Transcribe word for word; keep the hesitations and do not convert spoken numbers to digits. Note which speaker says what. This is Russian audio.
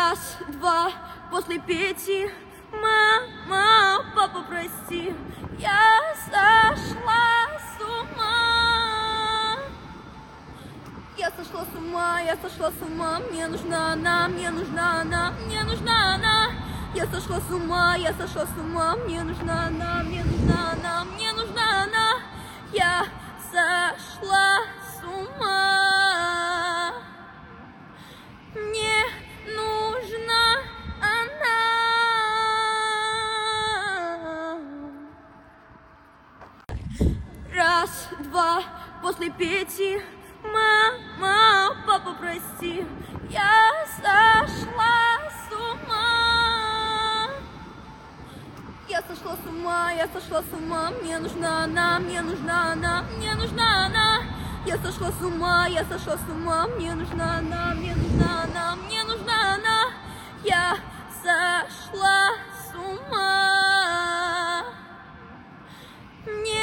Speaker 1: Раз, два, после пяти. Мама, папа, прости, я сошла с ума. Я сошла с ума, я сошла с ума. Мне нужна она, мне нужна она, мне нужна она. Я сошла с ума, я сошла с ума. Мне нужна она, мне нужна она, мне нужна она. Я сошла с ума. Мне нужна она. Раз, два, после пяти. Мама, папа, прости, я сошла с ума. Я сошла с ума, я сошла с ума. Мне нужна она, мне нужна она, мне нужна она. Я сошла с ума, я сошла с ума. Мне нужна она, мне нужна она, мне нужна она. Я сошла с ума. Мне